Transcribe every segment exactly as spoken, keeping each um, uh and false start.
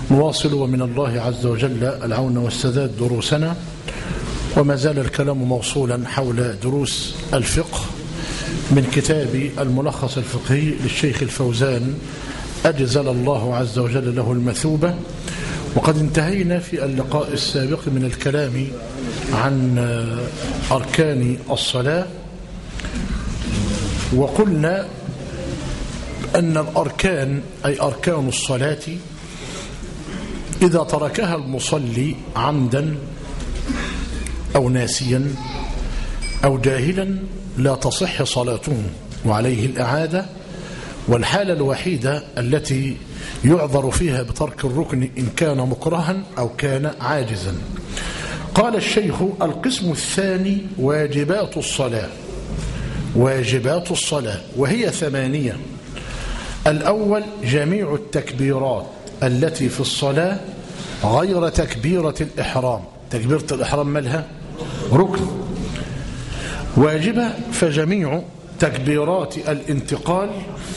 نواصل ومن الله عز وجل العون والسداد دروسنا، وما زال الكلام موصولا حول دروس الفقه من كتاب الملخص الفقهي للشيخ الفوزان أجزل الله عز وجل له المثوبة. وقد انتهينا في اللقاء السابق من الكلام عن أركان الصلاة، وقلنا أن الأركان أي أركان الصلاة إذا تركها المصلي عمدا أو ناسيا أو جاهلا لا تصح صلاته وعليه الإعادة. والحالة الوحيدة التي يعذر فيها بترك الركن إن كان مكرها أو كان عاجزا. قال الشيخ: القسم الثاني واجبات الصلاة. واجبات الصلاة وهي ثمانية. الأول جميع التكبيرات التي في الصلاة غير تكبيرة الإحرام. تكبيرة الإحرام مالها؟ ركن واجبة. فجميع تكبيرات الانتقال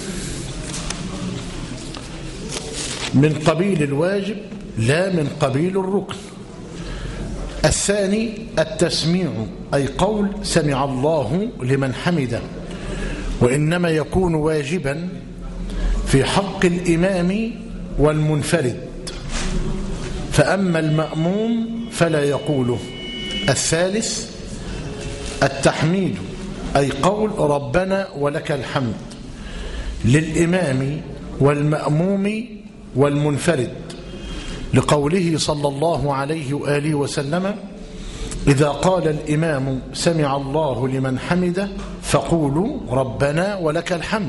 من قبيل الواجب لا من قبيل الركن. الثاني التسميع أي قول سمع الله لمن حمده، وإنما يكون واجبا في حق الإمام والمنفرد، فأما المأموم فلا يقوله. الثالث التحميد أي قول ربنا ولك الحمد للإمام والمأموم والمنفرد، لقوله صلى الله عليه وآله وسلم: إذا قال الإمام سمع الله لمن حمده فقولوا ربنا ولك الحمد.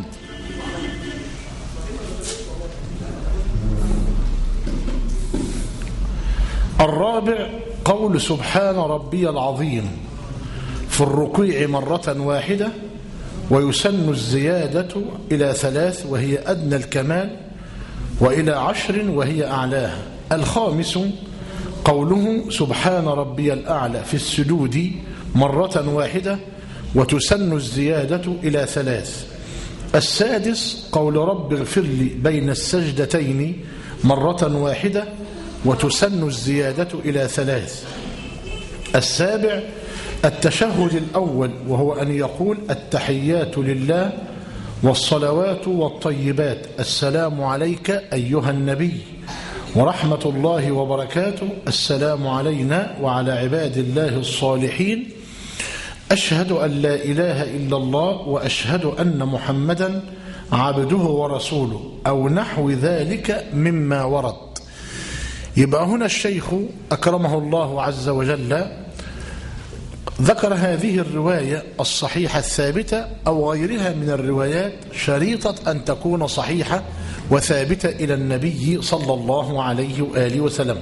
الرابع قول سبحان ربي العظيم في الركوع مرة واحدة، ويسن الزيادة إلى ثلاث وهي أدنى الكمال، وإلى عشر وهي أعلاها. الخامس قوله سبحان ربي الأعلى في السجود مرة واحدة، وتسن الزيادة إلى ثلاث. السادس قول رب اغفر لي بين السجدتين مرة واحدة، وتسن الزيادة إلى ثلاث. السابع التشهد الأول، وهو أن يقول التحيات لله والصلوات والطيبات السلام عليك أيها النبي ورحمة الله وبركاته، السلام علينا وعلى عباد الله الصالحين، أشهد أن لا إله إلا الله وأشهد أن محمدا عبده ورسوله، أو نحو ذلك مما ورد. يبقى هنا الشيخ أكرمه الله عز وجل ذكر هذه الرواية الصحيحة الثابتة أو غيرها من الروايات شريطة أن تكون صحيحة وثابتة إلى النبي صلى الله عليه وآله وسلم.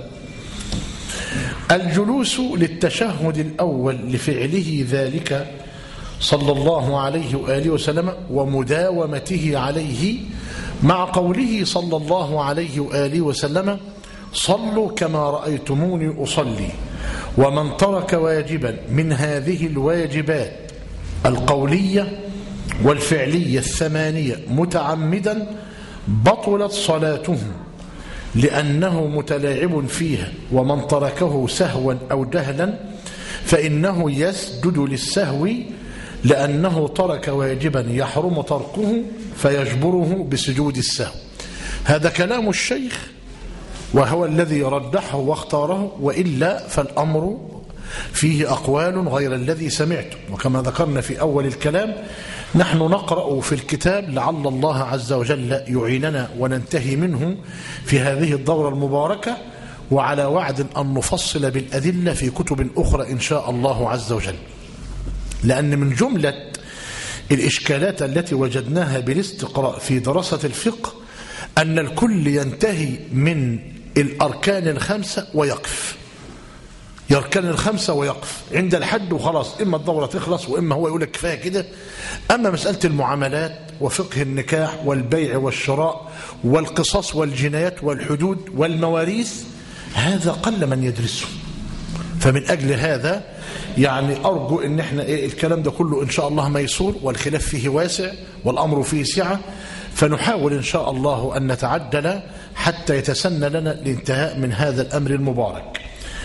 الجلوس للتشهد الأول لفعله ذلك صلى الله عليه وآله وسلم ومداومته عليه، مع قوله صلى الله عليه وآله وسلم: صلوا كما رأيتموني أصلي. ومن ترك واجبا من هذه الواجبات القولية والفعلية الثمانية متعمدا بطلت صلاته لأنه متلاعب فيها. ومن تركه سهوا أو جهلا فإنه يسجد للسهو، لأنه ترك واجبا يحرم تركه فيجبره بسجود السهو. هذا كلام الشيخ وهو الذي رجحه واختاره، وإلا فالأمر فيه أقوال غير الذي سمعته. وكما ذكرنا في أول الكلام نحن نقرأ في الكتاب لعل الله عز وجل يعيننا وننتهي منه في هذه الدورة المباركة، وعلى وعد أن نفصل بالأدلة في كتب أخرى إن شاء الله عز وجل. لأن من جملة الإشكالات التي وجدناها بالاستقراء في دراسة الفقه أن الكل ينتهي من الأركان الخمسة ويقف، يركن الخمسة ويقف عند الحد وخلاص، إما الدورة تخلص وإما هو يقول لك كفاية كده. أما مسألة المعاملات وفقه النكاح والبيع والشراء والقصاص والجنايات والحدود والمواريث هذا قل من يدرسه. فمن أجل هذا يعني أرجو إن احنا إيه الكلام ده كله إن شاء الله ميسور، والخلاف فيه واسع والأمر فيه سعة، فنحاول إن شاء الله أن نتعجل حتى يتسنى لنا الانتهاء من هذا الأمر المبارك.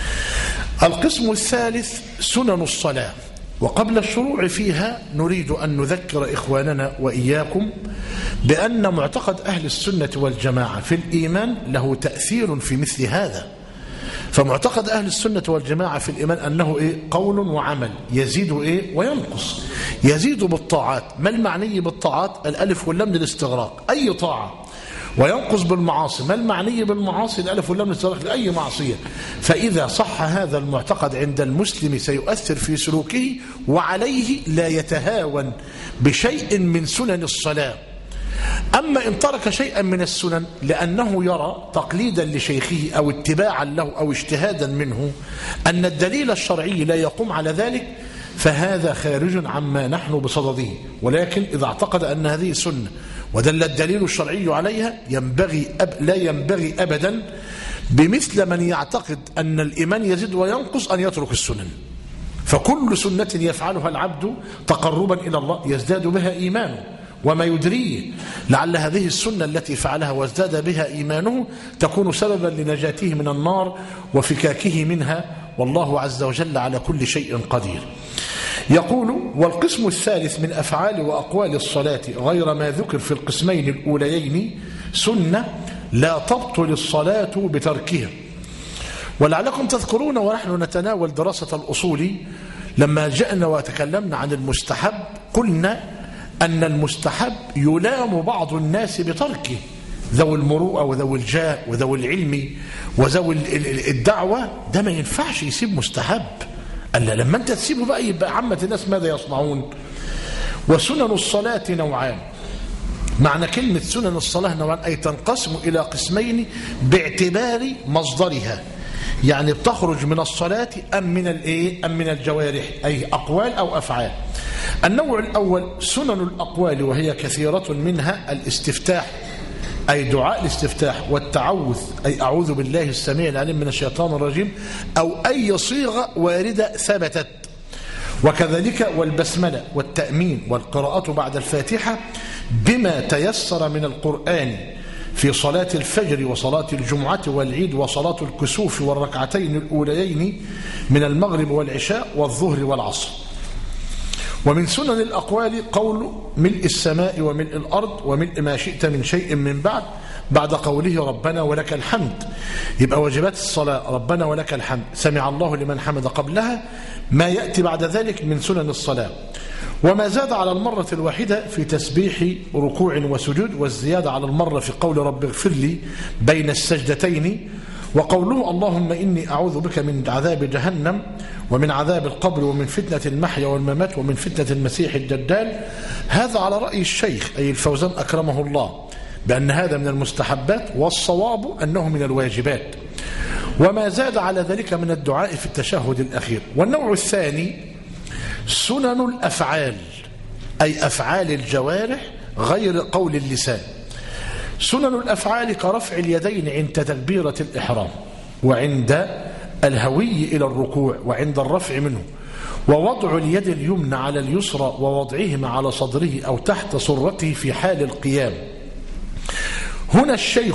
القسم الثالث سنن الصلاة. وقبل الشروع فيها نريد أن نذكر إخواننا وإياكم بأن معتقد أهل السنة والجماعة في الإيمان له تأثير في مثل هذا. فمعتقد أهل السنة والجماعة في الإيمان أنه إيه؟ قول وعمل، يزيد إيه؟ وينقص. يزيد بالطاعات. ما المعني بالطاعات؟ الألف واللام للاستغراق، أي طاعة. وينقص بالمعاصي. ما المعني بالمعاصي؟ الألف واللام للاستغراق لأي معصية. فإذا صح هذا المعتقد عند المسلم سيؤثر في سلوكه، وعليه لا يتهاون بشيء من سنن الصلاة. أما إن ترك شيئا من السنن لأنه يرى تقليدا لشيخه أو اتباعا له أو اجتهادا منه أن الدليل الشرعي لا يقوم على ذلك، فهذا خارج عما نحن بصدده. ولكن إذا اعتقد أن هذه سنة ودل الدليل الشرعي عليها، ينبغي أب لا ينبغي أبدا بمثل من يعتقد أن الإيمان يزيد وينقص أن يترك السنن. فكل سنة يفعلها العبد تقربا إلى الله يزداد بها إيمانه، وما يدريه لعل هذه السنة التي فعلها وازداد بها إيمانه تكون سببا لنجاته من النار وفكاكه منها، والله عز وجل على كل شيء قدير. يقول: والقسم الثالث من أفعال وأقوال الصلاة غير ما ذكر في القسمين الأوليين سنة لا تبطل الصلاة بتركها. ولعلكم تذكرون ونحن نتناول دراسة الأصول لما جاءنا وتكلمنا عن المستحب قلنا أن المستحب يلام بعض الناس بتركه، ذوي المروءة وذوي الجاه وذوي العلم وذوي الدعوة، ده ما ينفعش يسيب مستحب. ألا لما أنت تسيبه بقى يبقى عامة الناس ماذا يصنعون؟ وسنن الصلاة نوعان. معنى كلمة سنن الصلاة نوعان أي تنقسم إلى قسمين باعتبار مصدرها، يعني بتخرج من الصلاة أم من الإيه؟ أم من الجوارح، أي أقوال أو أفعال. النوع الأول سنن الأقوال، وهي كثيرة منها الاستفتاح أي دعاء الاستفتاح، والتعوذ أي أعوذ بالله السميع العليم من الشيطان الرجيم، أو أي صيغة واردة ثبتت. وكذلك والبسملة والتأمين والقراءة بعد الفاتحة بما تيسر من القرآن في صلاة الفجر وصلاة الجمعة والعيد وصلاة الكسوف والركعتين الأوليين من المغرب والعشاء والظهر والعصر. ومن سنن الأقوال قول ملء السماء وملء الأرض وملء ما شئت من شيء من بعد بعد قوله ربنا ولك الحمد. يبقى واجبات الصلاة ربنا ولك الحمد، سمع الله لمن حمد قبلها، ما يأتي بعد ذلك من سنن الصلاة. وما زاد على المرة الواحدة في تسبيح ركوع وسجود، والزيادة على المرة في قول رب اغفر لي بين السجدتين، وقوله اللهم إني أعوذ بك من عذاب جهنم ومن عذاب القبر ومن فتنة المحيا والممات ومن فتنة المسيح الدجال. هذا على رأي الشيخ أي الفوزان أكرمه الله بأن هذا من المستحبات، والصواب أنه من الواجبات. وما زاد على ذلك من الدعاء في التشهد الأخير. والنوع الثاني سنن الأفعال أي أفعال الجوارح غير قول اللسان. سنن الأفعال كرفع اليدين عند تكبيرة الإحرام، وعند الهوي إلى الركوع، وعند الرفع منه، ووضع اليد اليمنى على اليسرى ووضعهما على صدره أو تحت سرته في حال القيام. هنا الشيخ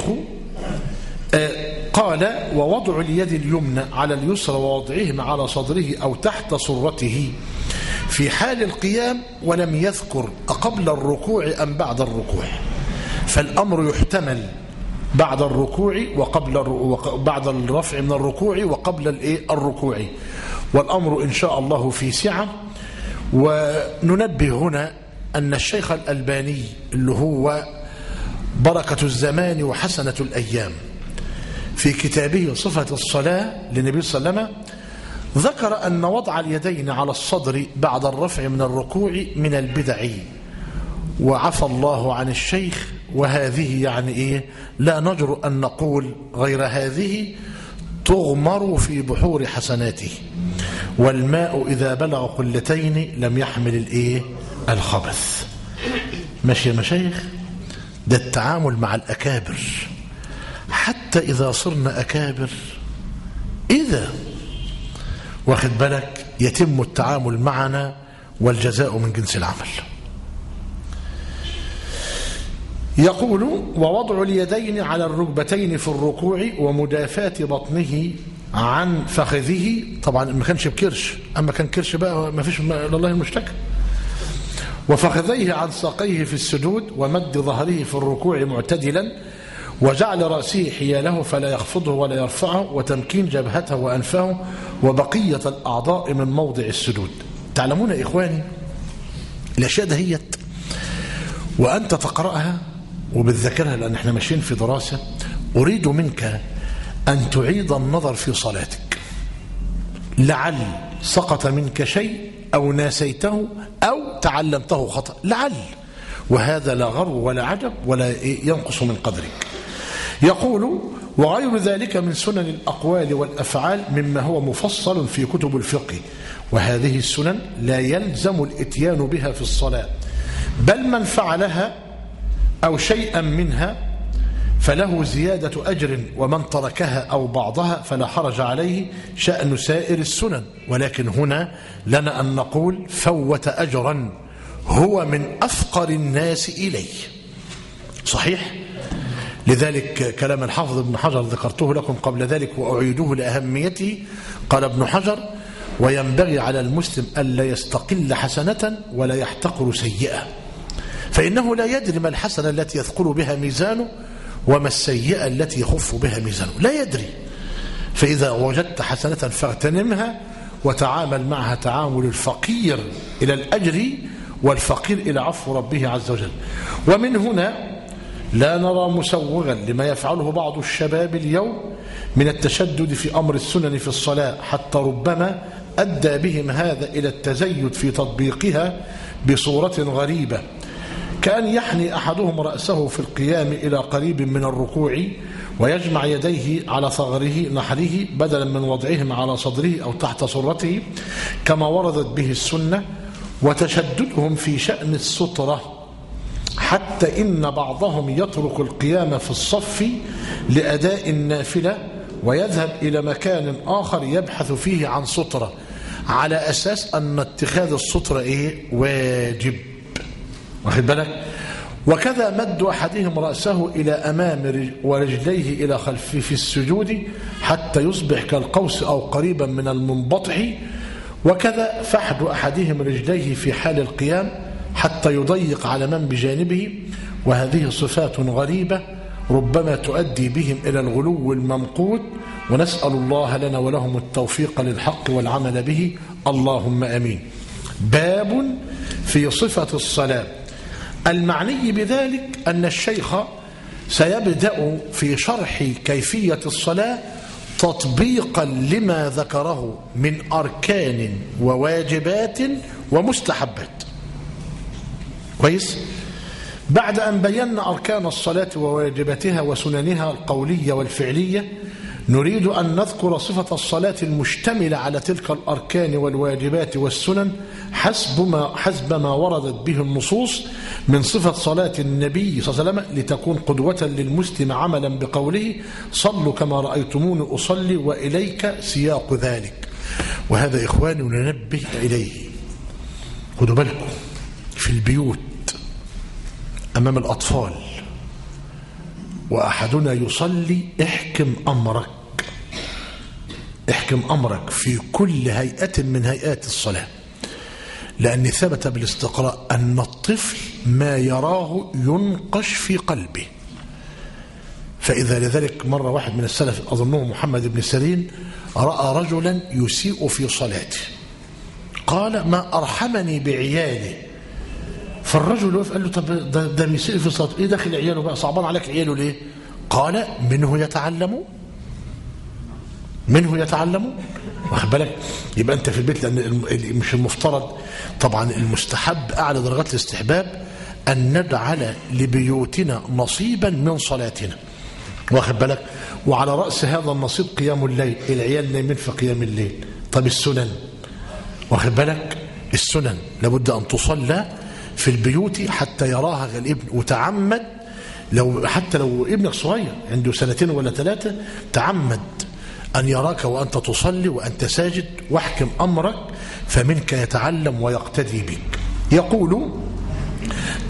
قال ووضع اليد اليمنى على اليسرى ووضعهما على صدره أو تحت سرته في حال القيام، ولم يذكر أقبل الركوع أم بعد الركوع. فالأمر يحتمل بعد الركوع وقبل بعد الرفع من الركوع وقبل الركوع، والأمر إن شاء الله في سعة. وننبه هنا أن الشيخ الألباني اللي هو بركة الزمان وحسنة الأيام في كتابه صفة الصلاة للنبي صلى الله عليه وسلم ذكر أن وضع اليدين على الصدر بعد الرفع من الركوع من البدع، وعفى الله عن الشيخ. وهذه يعني إيه؟ لا نجرؤ أن نقول غير هذه تغمر في بحور حسناته، والماء إذا بلغ قلتين لم يحمل الإيه؟ الخبث. ماشي يا مشايخ؟ ده التعامل مع الأكابر، حتى إذا صرنا أكابر إذا واخد بالك يتم التعامل معنا والجزاء من جنس العمل. يقول ووضع اليدين على الركبتين في الركوع ومدافاة بطنه عن فخذه. طبعا ما كانش بكرش، أما كان كرش بقى ما فيش لله المشتكى. وفخذيه عن ساقيه في السجود ومد ظهره في الركوع معتدلا وجعل رأسه حياله فلا يخفضه ولا يرفعه وتمكين جبهته وأنفه وبقية الأعضاء من موضع السجود. تعلمون يا إخواني الأشياء دهيت وأنت تقرأها وبتذكرها لأن احنا ماشيين في دراسة. أريد منك أن تعيد النظر في صلاتك لعل سقط منك شيء أو ناسيته أو تعلمته خطأ، لعل، وهذا لا غرو ولا عجب ولا ينقص من قدرك. يقول وغير ذلك من سنن الأقوال والأفعال مما هو مفصل في كتب الفقه، وهذه السنن لا يلزم الاتيان بها في الصلاة، بل من فعلها أو شيئا منها فله زيادة أجر، ومن تركها أو بعضها فلا حرج عليه شأن سائر السنن. ولكن هنا لنا أن نقول فوت أجرا هو من أفقر الناس إليه. صحيح؟ لذلك كلام الحافظ ابن حجر ذكرته لكم قبل ذلك وأعيده لأهميته. قال ابن حجر وينبغي على المسلم ألا يستقل حسنة ولا يحتقر سيئة، فإنه لا يدري ما الحسنة التي يثقل بها ميزانه وما السيئة التي يخف بها ميزانه، لا يدري. فإذا وجدت حسنة فاغتنمها وتعامل معها تعامل الفقير إلى الأجر والفقير إلى عفو ربه عز وجل. ومن هنا لا نرى مسوغا لما يفعله بعض الشباب اليوم من التشدد في أمر السنن في الصلاة، حتى ربما أدى بهم هذا إلى التزيد في تطبيقها بصورة غريبة، كأن يحني أحدهم رأسه في القيام إلى قريب من الركوع ويجمع يديه على ثغره نحره بدلا من وضعهما على صدره أو تحت سرته كما وردت به السنة، وتشددهم في شأن السترة حتى إن بعضهم يترك القيام في الصف لأداء النافلة ويذهب إلى مكان آخر يبحث فيه عن سترة على أساس أن اتخاذ السترة إيه؟ واجب. واخد بالك؟ وكذا مد أحدهم رأسه إلى أمام ورجليه إلى خلفه في السجود حتى يصبح كالقوس أو قريبا من المنبطح، وكذا فحد أحدهم رجليه في حال القيام حتى يضيق على من بجانبه. وهذه صفات غريبة ربما تؤدي بهم إلى الغلو الممقوت، ونسأل الله لنا ولهم التوفيق للحق والعمل به، اللهم أمين. باب في صفة الصلاة. المعني بذلك أن الشيخ سيبدأ في شرح كيفية الصلاة تطبيقا لما ذكره من أركان وواجبات ومستحبات. كويس؟ بعد أن بينا أركان الصلاة وواجباتها وسننها القولية والفعلية، نريد أن نذكر صفة الصلاة المشتملة على تلك الأركان والواجبات والسنن حسب ما, حسب ما وردت به النصوص من صفة صلاة النبي صلى الله عليه وسلم، لتكون قدوة للمسلم عملا بقوله صلوا كما رأيتموني أصلي وإليك سياق ذلك. وهذا إخواني ننبه إليه. خدوا بالكم في البيوت أمام الأطفال وأحدنا يصلي، احكم أمرك، احكم أمرك في كل هيئة من هيئات الصلاة، لأن ثبت بالاستقراء أن الطفل ما يراه ينقش في قلبه. فإذا لذلك مرة واحد من السلف أظنه محمد بن سيرين رأى رجلا يسيء في صلاته، قال ما أرحمني بعياله. فالرجل وقف قال له طب ده, ده بيسيء في صلاته، ايه داخل عياله بقى، صعبان عليك عياله ليه؟ قال منه يتعلم، منه يتعلم. واخد بالك؟ يبقى انت في البيت، لان مش المفترض طبعا، المستحب اعلى درجات الاستحباب ان نجعل لبيوتنا نصيبا من صلاتنا. واخد بالك؟ وعلى راس هذا النصيب قيام الليل، العيال نايمين في قيام الليل. طب السنن، واخد بالك؟ السنن لابد ان تصلى في البيوت حتى يراها الابن، وتعمد لو حتى لو ابنك صغير عنده سنتين ولا ثلاثة، تعمد أن يراك وأنت تصلي وأنت ساجد، واحكم أمرك فمنك يتعلم ويقتدي بك. يقول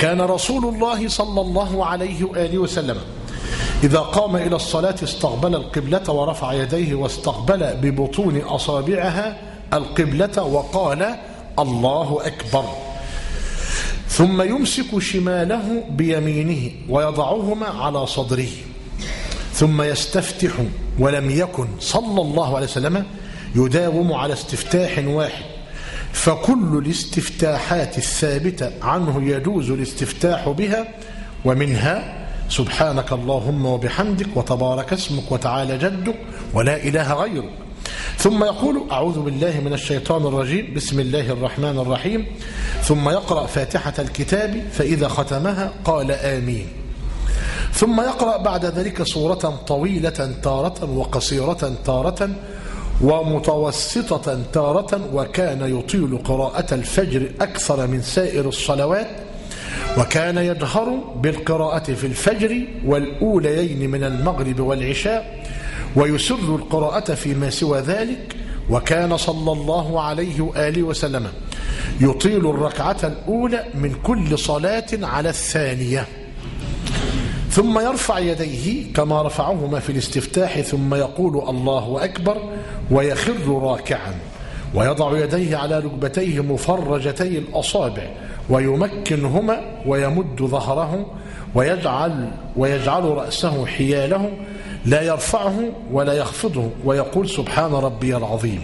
كان رسول الله صلى الله عليه وآله وسلم إذا قام إلى الصلاة استقبل القبلة ورفع يديه واستقبل ببطون أصابعها القبلة وقال الله أكبر، ثم يمسك شماله بيمينه ويضعهما على صدره، ثم يستفتح، ولم يكن صلى الله عليه وسلم يداوم على استفتاح واحد، فكل الاستفتاحات الثابتة عنه يجوز الاستفتاح بها، ومنها سبحانك اللهم وبحمدك وتبارك اسمك وتعالى جدك ولا إله غيرك. ثم يقول أعوذ بالله من الشيطان الرجيم بسم الله الرحمن الرحيم، ثم يقرأ فاتحة الكتاب فإذا ختمها قال آمين، ثم يقرأ بعد ذلك سورة طويلة تارة وقصيرة تارة ومتوسطة تارة، وكان يطيل قراءة الفجر أكثر من سائر الصلوات، وكان يجهر بالقراءة في الفجر والأوليين من المغرب والعشاء، ويسر القراءة فيما سوى ذلك. وكان صلى الله عليه وآله وسلم يطيل الركعة الأولى من كل صلاة على الثانية، ثم يرفع يديه كما رفعهما في الاستفتاح، ثم يقول الله أكبر ويخر راكعا، ويضع يديه على ركبتيه مفرجتي الأصابع ويمكنهما ويمد ظهره ويجعل, ويجعل رأسه حياله لا يرفعه ولا يخفضه، ويقول سبحان ربي العظيم،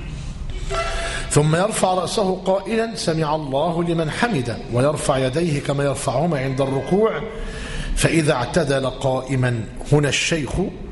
ثم يرفع رأسه قائلا سمع الله لمن حمده، ويرفع يديه كما يرفعهما عند الركوع. فإذا اعتدل قائما، هنا الشيخ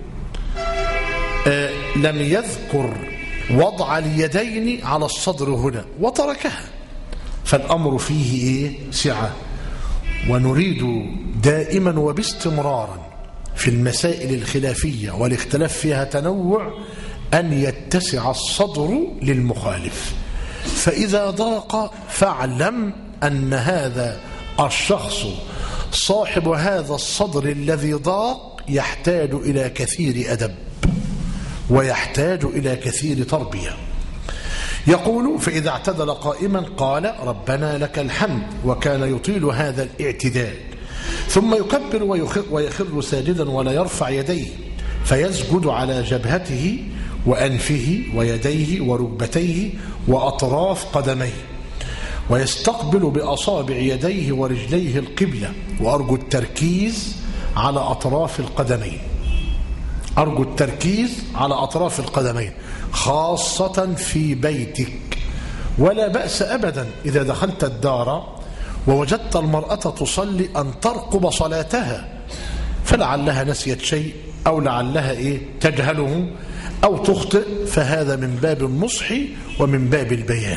آه لم يذكر وضع اليدين على الصدر هنا وتركها، فالأمر فيه إيه؟ سعة، ونريد دائما وباستمرارا في المسائل الخلافية والاختلاف فيها تنوع أن يتسع الصدر للمخالف، فإذا ضاق فاعلم أن هذا الشخص صاحب هذا الصدر الذي ضاق يحتاج إلى كثير أدب ويحتاج إلى كثير تربية. يقول فإذا اعتدل قائما قال ربنا لك الحمد، وكان يطيل هذا الاعتدال، ثم يكبر ويخر, ويخر ساجدا ولا يرفع يديه، فيسجد على جبهته وأنفه ويديه وركبتيه وأطراف قدميه، ويستقبل بأصابع يديه ورجليه القبلة، وأرجو التركيز على أطراف القدمين، أرجو التركيز على أطراف القدمين خاصة في بيتك. ولا بأس أبدا إذا دخلت الدار ووجدت المرأة تصلي أن ترقب صلاتها، فلعلها نسيت شيء أو لعلها إيه تجهله أو تخطئ، فهذا من باب النصح ومن باب البيان.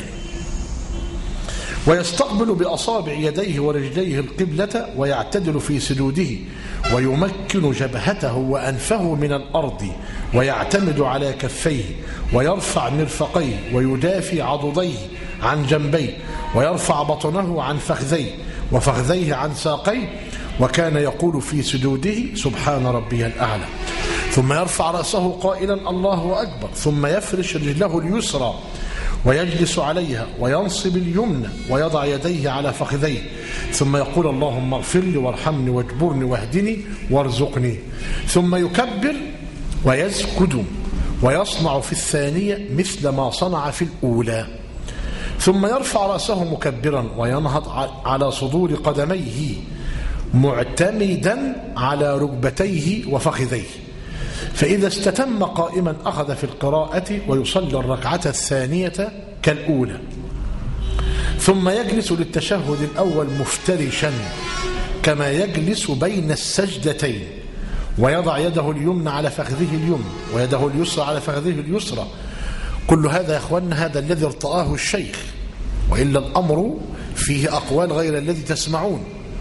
ويستقبل بأصابع يديه ورجليه القبلة ويعتدل في سجوده، ويمكن جبهته وأنفه من الأرض، ويعتمد على كفيه، ويرفع مرفقيه، ويدافي عضديه عن جنبيه، ويرفع بطنه عن فخذيه، وفخذيه عن ساقيه، وكان يقول في سجوده سبحان ربي الأعلى، ثم يرفع رأسه قائلا الله أكبر، ثم يفرش رجله اليسرى ويجلس عليها وينصب اليمنى ويضع يديه على فخذيه، ثم يقول اللهم اغفر لي وارحمني واجبرني واهدني وارزقني، ثم يكبر ويسجد ويصنع في الثانية مثل ما صنع في الأولى، ثم يرفع رأسه مكبرا وينهض على صدور قدميه معتمدا على ركبتيه وفخذيه، فإذا استتم قائما أخذ في القراءة ويصلي الركعة الثانية كالأولى، ثم يجلس للتشهد الأول مفترشا كما يجلس بين السجدتين، ويضع يده اليمنى على فخذه اليمنى ويده اليسرى على فخذه اليسرى. كل هذا يا أخواننا هذا الذي ارتآه الشيخ، وإلا الأمر فيه أقوال غير الذي تسمعون.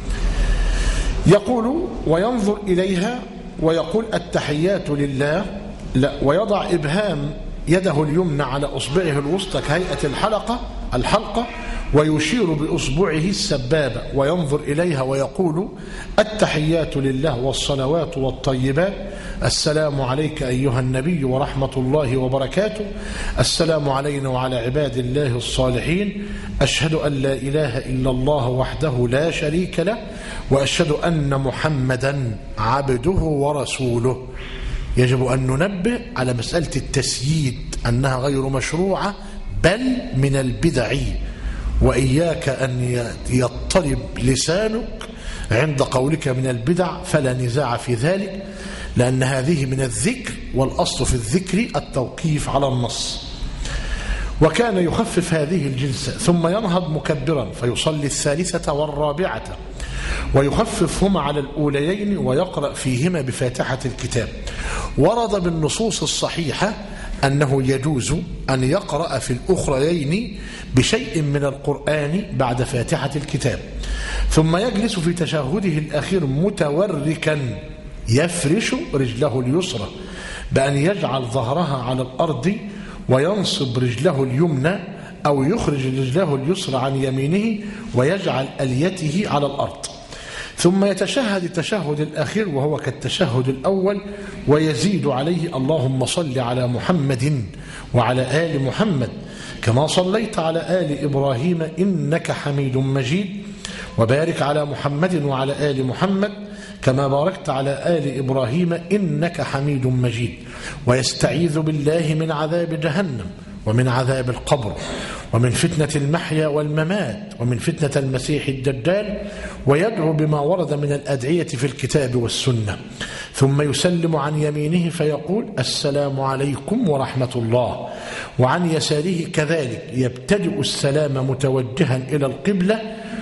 يقول وينظر إليها ويقول التحيات لله، لا، ويضع إبهام يده اليمنى على أصبعه الوسطى كهيئة الحلقة الحلقة ويشير بأصبعه السبابة وينظر إليها ويقول: التحيات لله والصلوات والطيبات، السلام عليك أيها النبي ورحمة الله وبركاته، السلام علينا وعلى عباد الله الصالحين، أشهد أن لا إله إلا الله وحده لا شريك له، وأشهد أن محمدا عبده ورسوله. يجب أن ننبه على مسألة التسييد أنها غير مشروعة بل من البدع، وإياك أن يضطرب لسانك عند قولك من البدع، فلا نزاع في ذلك، لأن هذه من الذكر، والأصل في الذكر التوقيف على النص. وكان يخفف هذه الجلسة ثم ينهض مكبرا فيصلي الثالثة والرابعة، ويخففهما على الأوليين ويقرأ فيهما بفاتحة الكتاب. ورد بالنصوص الصحيحة أنه يجوز أن يقرأ في الأخريين بشيء من القرآن بعد فاتحة الكتاب، ثم يجلس في تشهده الأخير متوركا يفرش رجله اليسرى بأن يجعل ظهرها على الأرض وينصب رجله اليمنى، أو يخرج رجله اليسرى عن يمينه ويجعل أليته على الأرض، ثم يتشهد التشهد الأخير وهو كالتشهد الأول، ويزيد عليه: اللهم صل على محمد وعلى آل محمد كما صليت على آل إبراهيم إنك حميد مجيد، وبارك على محمد وعلى آل محمد كما باركت على آل إبراهيم إنك حميد مجيد. ويستعيذ بالله من عذاب جهنم ومن عذاب القبر ومن فتنة المحيا والممات ومن فتنة المسيح الدجال، ويدعو بما ورد من الأدعية في الكتاب والسنة، ثم يسلم عن يمينه فيقول: السلام عليكم ورحمة الله، وعن يساره كذلك يبتدئ السلام متوجها إلى القبلة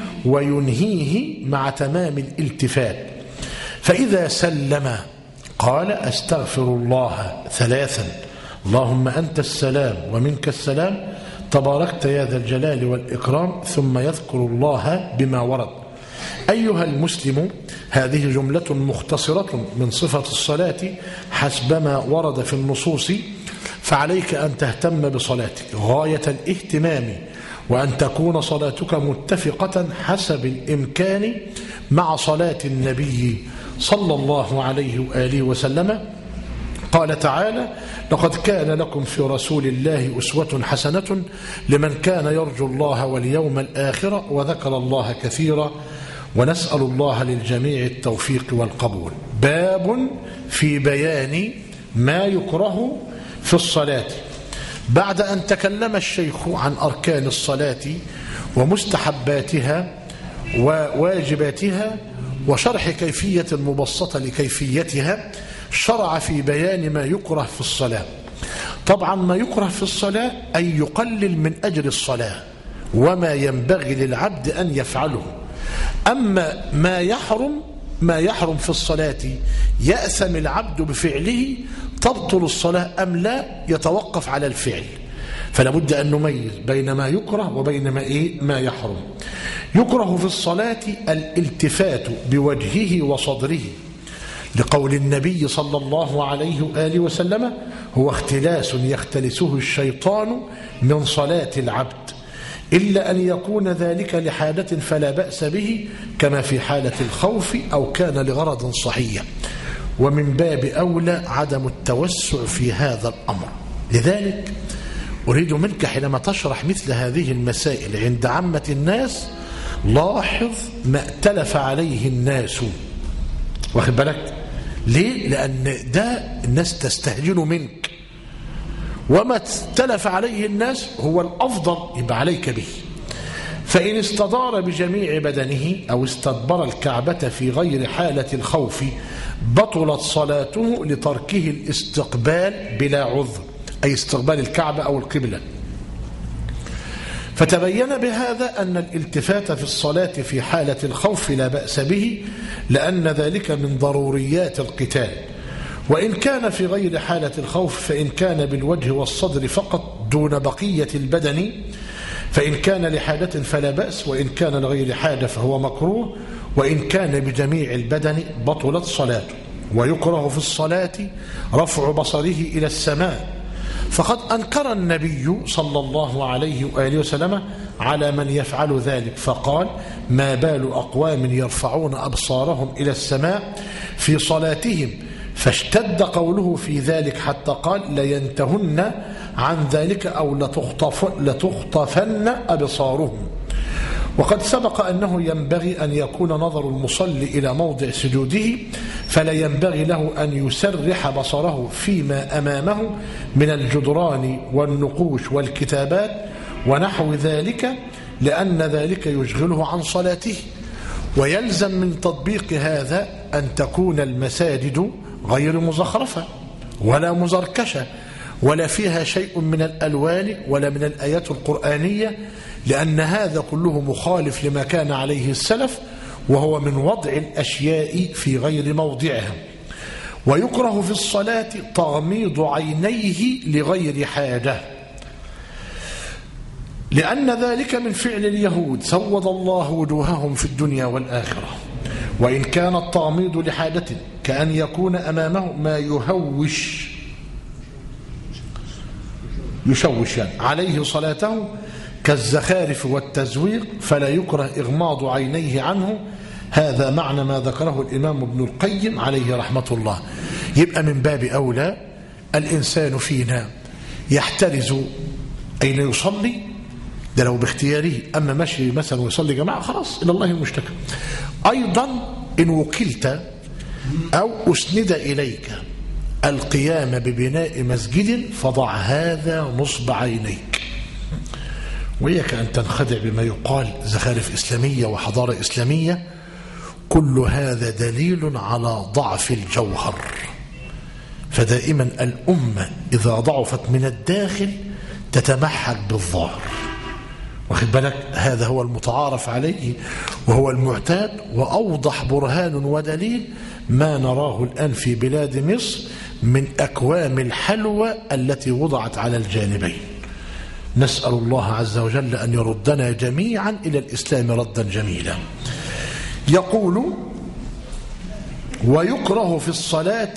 وينهيه مع تمام الالتفات. فإذا سلم قال: أستغفر الله ثلاثا، اللهم أنت السلام ومنك السلام، تباركت يا ذا الجلال والإكرام، ثم يذكر الله بما ورد. أيها المسلم، هذه جملة مختصرة من صفة الصلاة حسبما ورد في النصوص، فعليك أن تهتم بصلاتك غاية الاهتمام، وأن تكون صلاتك متفقة حسب الإمكان مع صلاة النبي صلى الله عليه وآله وسلم. قال تعالى: لقد كان لكم في رسول الله أسوة حسنة لمن كان يرجو الله واليوم الآخر وذكر الله كثيرا، ونسأل الله للجميع التوفيق والقبول. باب في بيان ما يكره في الصلاة. بعد أن تكلم الشيخ عن أركان الصلاة ومستحباتها وواجباتها وشرح كيفية مبسطة لكيفيتها، شرع في بيان ما يكره في الصلاة. طبعا ما يكره في الصلاة أن يقلل من أجر الصلاة وما ينبغي للعبد أن يفعله. أما ما يحرم ما يحرم في الصلاة يأثم العبد بفعله، تبطل الصلاة أم لا يتوقف على الفعل، فلا بد أن نميز بين ما يكره وبين ما, إيه؟ ما يحرم. يكره في الصلاة الالتفات بوجهه وصدره، لقول النبي صلى الله عليه وآله وسلم: هو اختلاس يختلسه الشيطان من صلاة العبد، إلا أن يكون ذلك لحاجة فلا بأس به، كما في حالة الخوف أو كان لغرض صحيح، ومن باب أولى عدم التوسع في هذا الأمر. لذلك أريد منك حينما تشرح مثل هذه المسائل عند عامة الناس، لاحظ ما ائتلف عليه الناس. واخد بالك؟ ليه؟ لأن ده الناس تستهجن منك، وما ائتلف عليه الناس هو الأفضل، يبقى عليك به. فإن استدار بجميع بدنه أو استدبر الكعبة في غير حالة الخوف بطلت صلاته لتركه الاستقبال بلا عذر، أي استقبال الكعبة أو القبلة. فتبين بهذا أن الالتفات في الصلاة في حالة الخوف لا بأس به، لأن ذلك من ضروريات القتال. وإن كان في غير حالة الخوف فإن كان بالوجه والصدر فقط دون بقية البدن، فإن كان لحاجة فلا بأس، وإن كان لغير حاجة فهو مكروه، وإن كان بجميع البدن بطلت صلاته. ويكره في الصلاة رفع بصره إلى السماء، فقد أنكر النبي صلى الله عليه وآله وسلم على من يفعل ذلك، فقال: ما بال أقوام يرفعون أبصارهم إلى السماء في صلاتهم، فاشتد قوله في ذلك حتى قال: لينتهن عن ذلك أو لتخطف لتخطفن أبصارهم. وقد سبق أنه ينبغي أن يكون نظر المصلي إلى موضع سجوده، فلا ينبغي له أن يسرح بصره فيما أمامه من الجدران والنقوش والكتابات ونحو ذلك، لأن ذلك يشغله عن صلاته. ويلزم من تطبيق هذا أن تكون المساجد غير مزخرفة ولا مزركشة ولا فيها شيء من الألوان ولا من الآيات القرآنية، لأن هذا كله مخالف لما كان عليه السلف، وهو من وضع الأشياء في غير موضعها. ويكره في الصلاة تغميض عينيه لغير حاجة، لأن ذلك من فعل اليهود سود الله وجوههم في الدنيا والآخرة. وإن كان التغميض لحاجة كأن يكون أمامه ما يهوش يشوش يعني عليه صلاته كالزخارف والتزويق، فلا يكره إغماض عينيه عنه. هذا معنى ما ذكره الإمام ابن القيم عليه رحمة الله. يبقى من باب أولى الإنسان فينا يحترز أين يصلي، ده لو باختياره، أما مشي مثلا ويصلي جماعة خلاص إلى الله المشتكى. أيضا إن وكلت أو أسند إليك القيام ببناء مسجد فضع هذا نصب عينيك، وإياك أن تنخدع بما يقال زخارف إسلامية وحضارة إسلامية. كل هذا دليل على ضعف الجوهر. فدائما الأمة إذا ضعفت من الداخل تتمحك بالظاهر، واخد بالك؟ هذا هو المتعارف عليه وهو المعتاد، وأوضح برهان ودليل ما نراه الآن في بلاد مصر من أكوام الحلوى التي وضعت على الجانبين. نسأل الله عز وجل أن يردنا جميعا إلى الإسلام ردا جميلا. يقول: ويكره في الصلاة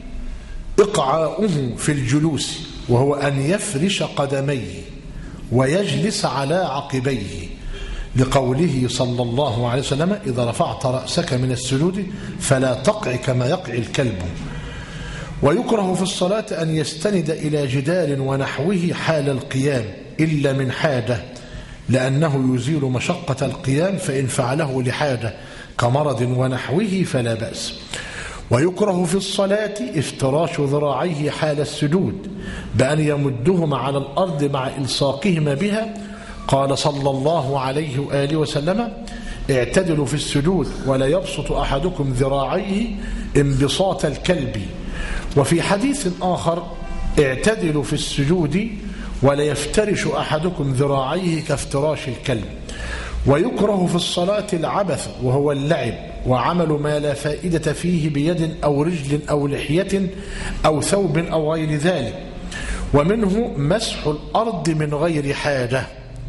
إقعاؤه في الجلوس، وهو أن يفرش قدميه ويجلس على عقبيه، لقوله صلى الله عليه وسلم: إذا رفعت رأسك من السجود فلا تقع كما يقع الكلب. ويكره في الصلاة أن يستند إلى جدار ونحوه حال القيام إلا من حاجة، لأنه يزيل مشقة القيام، فإن فعله لحاجة كمرض ونحوه فلا بأس. ويكره في الصلاة افتراش ذراعيه حال السجود بأن يمدهما على الأرض مع إلصاقهما بها. قال صلى الله عليه وآله وسلم: اعتدلوا في السجود ولا يبسط أحدكم ذراعيه انبساط الكلب. وفي حديث آخر: اعتدلوا في السجود ولا يفترش أحدكم ذراعيه كافتراش الكلب. ويكره في الصلاة العبث، وهو اللعب وعمل ما لا فائدة فيه بيد أو رجل أو لحية أو ثوب أو غير ذلك. ومنه مسح الأرض من غير حاجة.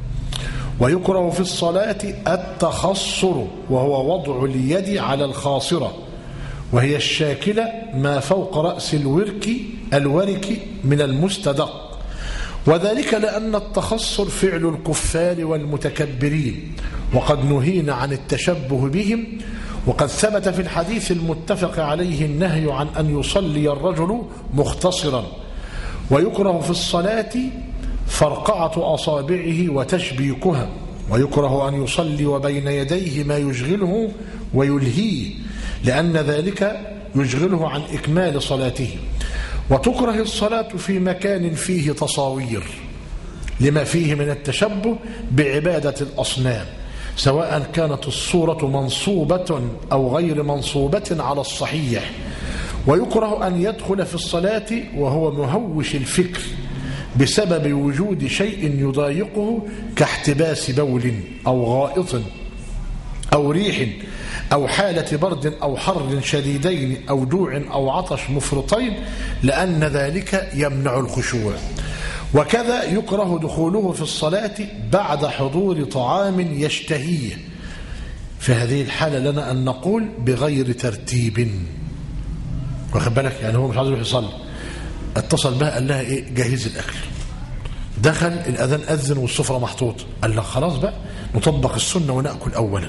ويكره في الصلاة التخصر، وهو وضع اليد على الخاصرة، وهي الشاكلة ما فوق رأس الورك الورك من المستدق، وذلك لأن التخصر فعل الكفار والمتكبرين، وقد نهينا عن التشبه بهم. وقد ثبت في الحديث المتفق عليه النهي عن أن يصلي الرجل مختصرا. ويكره في الصلاة فرقعة أصابعه وتشبيكها. ويكره أن يصلي وبين يديه ما يشغله ويلهيه، لأن ذلك يشغله عن إكمال صلاته. وتكره الصلاة في مكان فيه تصاوير، لما فيه من التشبه بعبادة الأصنام، سواء كانت الصورة منصوبة أو غير منصوبة على الصحيح. ويكره أن يدخل في الصلاة وهو مهوش الفكر بسبب وجود شيء يضايقه كاحتباس بول أو غائط أو ريح أو حالة برد أو حر شديدين أو جوع أو عطش مفرطين، لأن ذلك يمنع الخشوع. وكذا يكره دخوله في الصلاة بعد حضور طعام يشتهيه. في هذه الحالة لنا أن نقول بغير ترتيب، واخد بالك؟ يعني هو مش عايز يروح يصلي، اتصل بها قال لها ايه جهز الاكل. دخل الاذان اذن والسفره محطوط، قال لها خلاص بقى نطبق السنه وناكل اولا.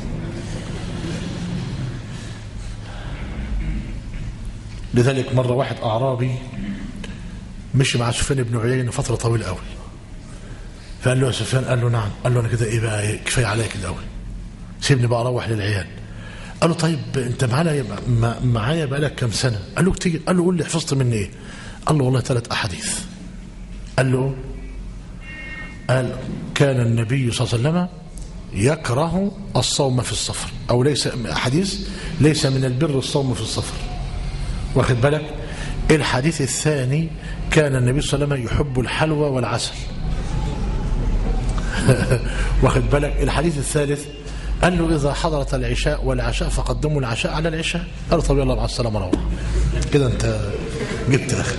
لذلك مره واحد اعرابي مشي مع سفيان بن عيينة فتره طويله قوي، فقال له يا سفيان، قال له نعم، قال له انا كده ايه بقى إيه؟ كفايه عليا كده قوي، سيبني بقى اروح للعيال. قال له طيب انت معانا معايا بقى لك كام سنه؟ قال له كتير. قال له قول لي حفظت مني ايه؟ قال له والله ثلاث احاديث. قال له قال كان النبي صلى الله عليه وسلم يكره الصوم في السفر، او ليس حديث ليس من البر الصوم في السفر، واخد بالك؟ الحديث الثاني كان النبي صلى الله عليه وسلم يحب الحلوى والعسل. واخد بالك؟ الحديث الثالث قال له إذا حضرت العشاء والعشاء فقدموا العشاء على العشاء. قال له طب يلا مع السلامة روح. كده أنت جبت آخر.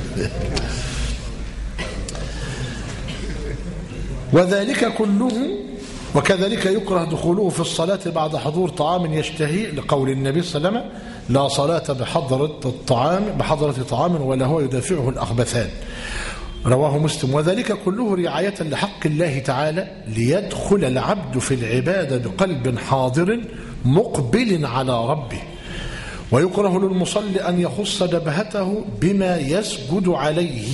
وذلك كله وكذلك يكره دخوله في الصلاة بعد حضور طعام يشتهي، لقول النبي صلى الله عليه وسلم لا صلاة بحضرة الطعام بحضرة طعام ولا هو يدافعه الأخبثان، رواه مسلم. وذلك كله رعاية لحق الله تعالى ليدخل العبد في العبادة بقلب حاضر مقبل على ربه. ويكره للمصلي أن يخص جبهته بما يسجد عليه،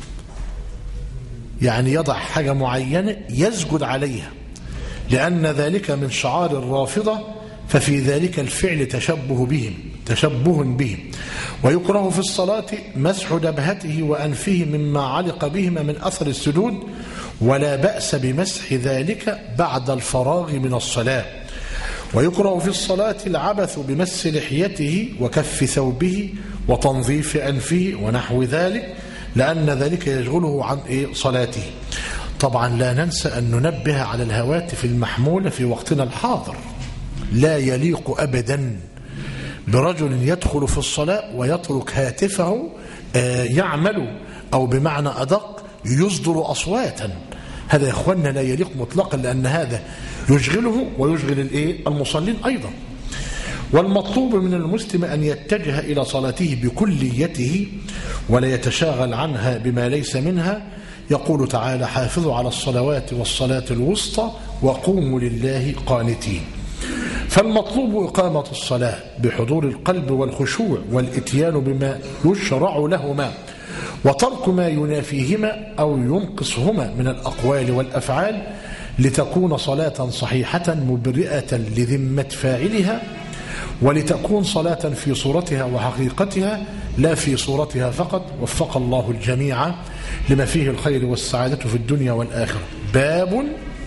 يعني يضع حاجة معينة يسجد عليها، لأن ذلك من شعار الرافضة، ففي ذلك الفعل تشبه بهم تشبه بهم. ويكره في الصلاة مسح جبهته وأنفه مما علق بهما من أثر السجود، ولا بأس بمسح ذلك بعد الفراغ من الصلاة. ويكره في الصلاة العبث بمس لحيته وكف ثوبه وتنظيف أنفه ونحو ذلك، لأن ذلك يشغله عن إيه صلاته. طبعا لا ننسى أن ننبه على الهواتف المحمولة في وقتنا الحاضر، لا يليق أبدا برجل يدخل في الصلاة ويترك هاتفه يعمل، أو بمعنى أدق يصدر أصواتا. هذا يا أخوانا لا يليق مطلقا، لأن هذا يشغله ويشغل الإيه المصلين أيضا. والمطلوب من المسلم أن يتجه إلى صلاته بكليته ولا يتشاغل عنها بما ليس منها. يقول تعالى حافظوا على الصلوات والصلاة الوسطى وقوموا لله قانتين. فالمطلوب إقامة الصلاة بحضور القلب والخشوع والإتيان بما يشرع لهما، وترك ما ينافيهما أو ينقصهما من الأقوال والأفعال، لتكون صلاة صحيحة مبرئة لذمة فاعلها، ولتكون صلاة في صورتها وحقيقتها لا في صورتها فقط. وفق الله الجميع لما فيه الخير والسعادة في الدنيا والآخرة. باب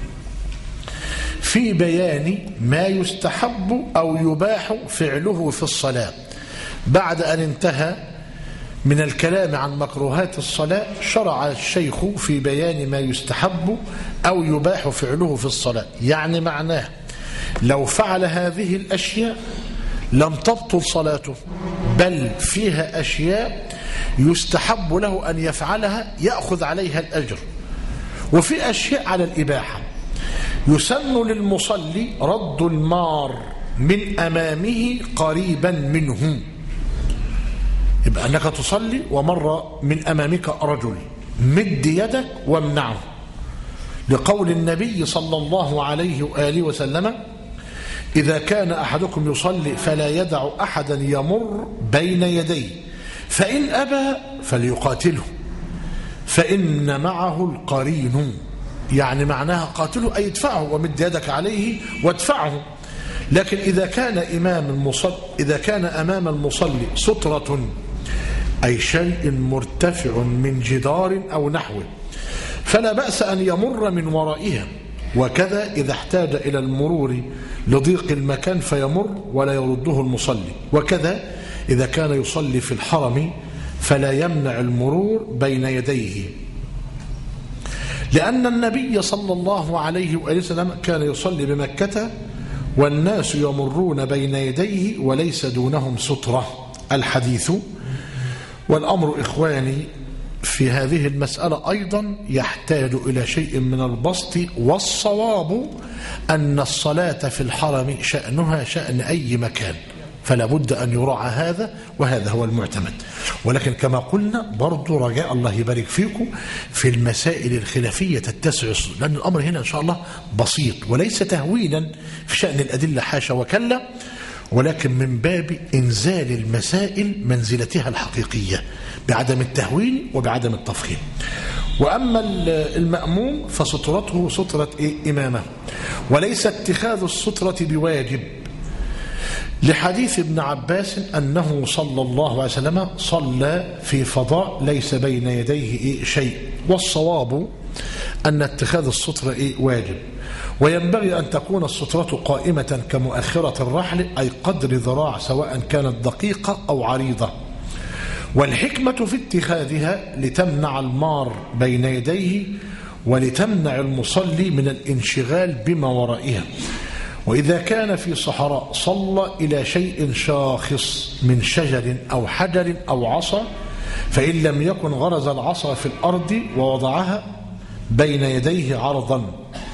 في بيان ما يستحب أو يباح فعله في الصلاة. بعد أن انتهى من الكلام عن مكروهات الصلاة، شرع الشيخ في بيان ما يستحب أو يباح فعله في الصلاة. يعني معناه لو فعل هذه الأشياء لم تبطل صلاته، بل فيها أشياء يستحب له أن يفعلها يأخذ عليها الأجر، وفي أشياء على الإباحة. يسن للمصلي رد المار من أمامه قريبا منه، يبقى أنك تصلي ومر من أمامك رجل، مد يدك وامنعه، لقول النبي صلى الله عليه وآله وسلم إذا كان أحدكم يصلي فلا يدع أحدا يمر بين يديه، فإن أبى فليقاتله فإن معه القرين. يعني معناها قاتله أي ادفعه ومد يدك عليه وادفعه. لكن إذا كان إمام المصلي إذا كان أمام المصلي سترة أي شيء مرتفع من جدار أو نحوه، فلا بأس أن يمر من ورائها. وكذا إذا احتاج إلى المرور لضيق المكان فيمر ولا يرده المصلي. وكذا إذا كان يصلي في الحرم فلا يمنع المرور بين يديه، لأن النبي صلى الله عليه وآله وسلم كان يصلي بمكة والناس يمرون بين يديه وليس دونهم سترة. الحديث. والأمر إخواني في هذه المسألة أيضا يحتاج إلى شيء من البسط، والصواب أن الصلاة في الحرم شأنها شأن أي مكان، فلا بد أن يراعى هذا، وهذا هو المعتمد. ولكن كما قلنا برضو رجاء الله يبارك فيكم في المسائل الخلافية تتسع، لأن الأمر هنا إن شاء الله بسيط وليس تهوينا في شأن الأدلة حاشا وكلا، ولكن من باب إنزال المسائل منزلتها الحقيقية بعدم التهوين وبعدم التفخيم. وأما المأموم فسترته سترة إيه؟ إمامه، وليس اتخاذ السترة بواجب، لحديث ابن عباس أنه صلى الله عليه وسلم صلى في فضاء ليس بين يديه إيه شيء، والصواب أن اتخاذ السترة إيه واجب، وينبغي أن تكون السترة قائمة كمؤخرة الرحل، أي قدر ذراع سواء كانت دقيقة أو عريضة. والحكمة في اتخاذها لتمنع المار بين يديه ولتمنع المصلي من الانشغال بما ورائها. وإذا كان في صحراء صلى إلى شيء شاخص من شجر أو حجر أو عصا، فإن لم يكن غرز العصا في الأرض ووضعها بين يديه عرضا.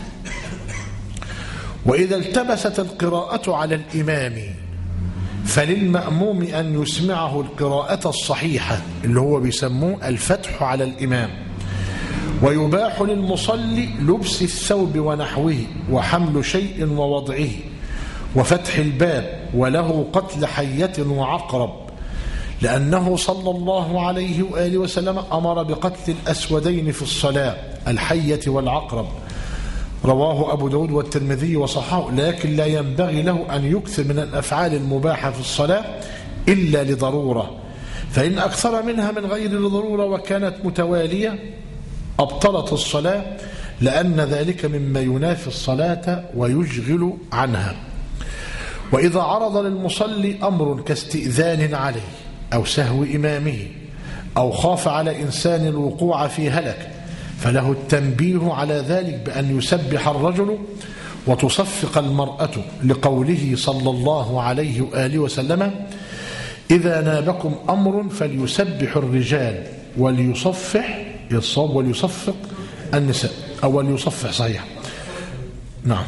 وإذا التبست القراءة على الإمام فللمأموم أن يسمعه القراءة الصحيحة اللي هو بيسموه الفتح على الإمام. ويباح للمصلي لبس الثوب ونحوه وحمل شيء ووضعه وفتح الباب، وله قتل حية وعقرب، لأنه صلى الله عليه وآله وسلم أمر بقتل الأسودين في الصلاة، الحية والعقرب، رواه أبو داود والترمذي وصححه. لكن لا ينبغي له أن يكثر من الأفعال المباحة في الصلاة إلا لضرورة، فإن أكثر منها من غير ضرورة وكانت متوالية أبطلت الصلاة، لأن ذلك مما ينافي الصلاة ويشغل عنها. وإذا عرض للمصلي أمر كاستئذان عليه أو سهو إمامه أو خاف على إنسان الوقوع في هلك، فله التنبيه على ذلك بأن يسبح الرجل وتصفق المرأة، لقوله صلى الله عليه وآله وسلم: إذا نابكم أمر فليسبح الرجال وليصفح الصواب وليصفق النساء، أو وليصفح صحيح. نعم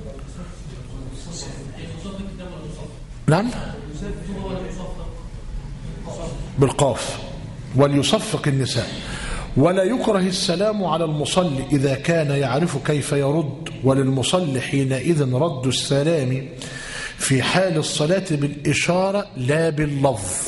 نعم بالقاف، وليصفق النساء. ولا يكره السلام على المصلي إذا كان يعرف كيف يرد، وللمصلي حينئذ رد السلام في حال الصلاة بالإشارة لا باللفظ،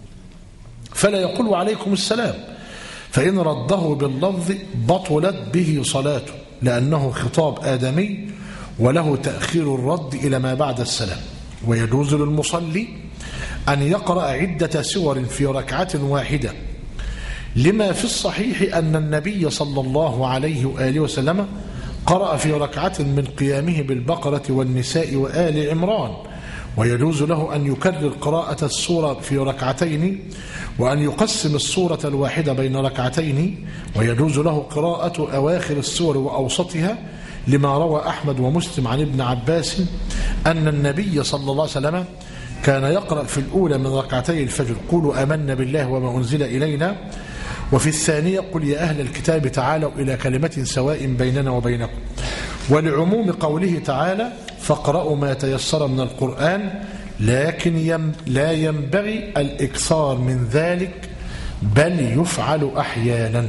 فلا يقول عليكم السلام، فإن رده باللفظ بطلت به صلاته، لأنه خطاب آدمي وله تأخير الرد إلى ما بعد السلام. ويجوز للمصلي أن يقرأ عدة سور في ركعة واحدة، لما في الصحيح أن النبي صلى الله عليه وآله وسلم قرأ في ركعة من قيامه بالبقرة والنساء وآل عمران. ويجوز له أن يكرر قراءة السورة في ركعتين، وأن يقسم السورة الواحدة بين ركعتين. ويجوز له قراءة أواخر السور وأوسطها، لما روى أحمد ومسلم عن ابن عباس أن النبي صلى الله عليه وسلم كان يقرأ في الأولى من ركعتي الفجر: قولوا آمنا بالله وما أنزل إلينا، وفي الثانية: قل يا أهل الكتاب تعالوا إلى كلمة سواء بيننا وبينكم. ولعموم قوله تعالى: فاقرأوا ما تيسر من القرآن، لكن يم لا ينبغي الإكثار من ذلك، بل يفعل أحيانا.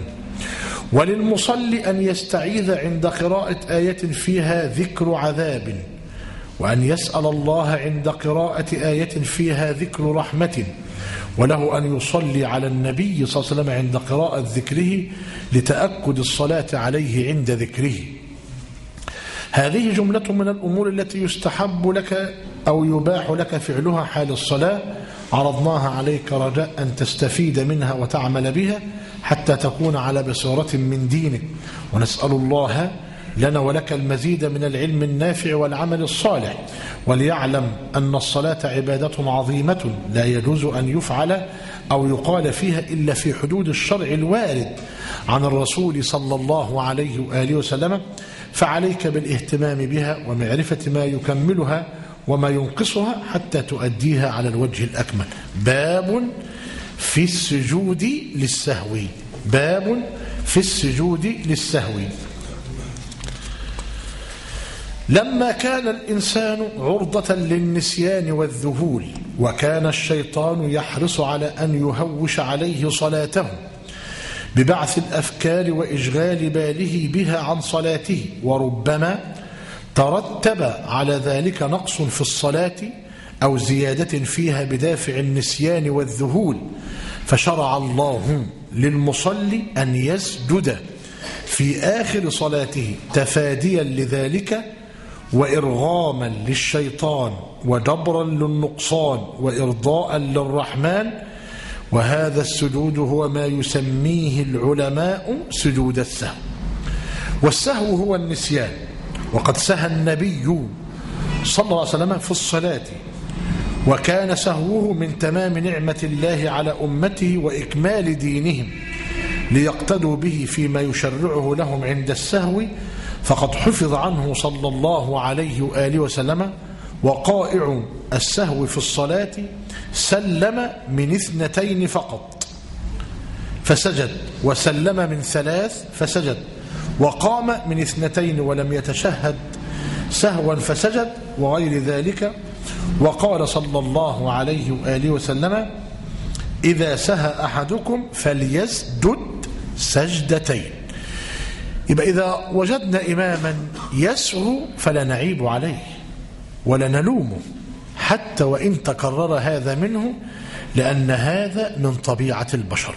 وللمصلي أن يستعيذ عند قراءة آية فيها ذكر عذاب، وأن يسأل الله عند قراءة آية فيها ذكر رحمة، وله أن يصلي على النبي صلى الله عليه وسلم عند قراءة ذكره لتأكد الصلاة عليه عند ذكره. هذه جملة من الأمور التي يستحب لك أو يباح لك فعلها حال الصلاة، عرضناها عليك رجاء أن تستفيد منها وتعمل بها حتى تكون على بصيرة من دينك. ونسأل الله لنا ولك المزيد من العلم النافع والعمل الصالح. وليعلم أن الصلاة عبادة عظيمة لا يجوز أن يفعل أو يقال فيها إلا في حدود الشرع الوارد عن الرسول صلى الله عليه وآله وسلم، فعليك بالاهتمام بها ومعرفة ما يكملها وما ينقصها حتى تؤديها على الوجه الأكمل. باب في السجود للسهو. باب في السجود للسهو. لما كان الإنسان عرضة للنسيان والذهول وكان الشيطان يحرص على أن يهوش عليه صلاته ببعث الأفكار وإشغال باله بها عن صلاته، وربما ترتب على ذلك نقص في الصلاة أو زيادة فيها بدافع النسيان والذهول، فشرع الله للمصلي أن يسجد في آخر صلاته تفاديا لذلك وإرغاما للشيطان وجبرا للنقصان وإرضاء للرحمن. وهذا السجود هو ما يسميه العلماء سجود السهو. والسهو هو النسيان، وقد سهى النبي صلى الله عليه وسلم في الصلاة، وكان سهوه من تمام نعمة الله على أمته وإكمال دينهم ليقتدوا به فيما يشرعه لهم عند السهو، فقد حفظ عنه صلى الله عليه وآله وسلم: وقائع السهو في الصلاة سلم من اثنتين فقط فسجد، وسلم من ثلاث فسجد، وقام من اثنتين ولم يتشهد سهوا فسجد، وغير ذلك. وقال صلى الله عليه وآله وسلم: إذا سهى أحدكم فليسجد سجدتين. يبقى إذا وجدنا إماما يسهو فلا نعيب عليه ولا نلومه حتى وإن تكرر هذا منه، لأن هذا من طبيعة البشر.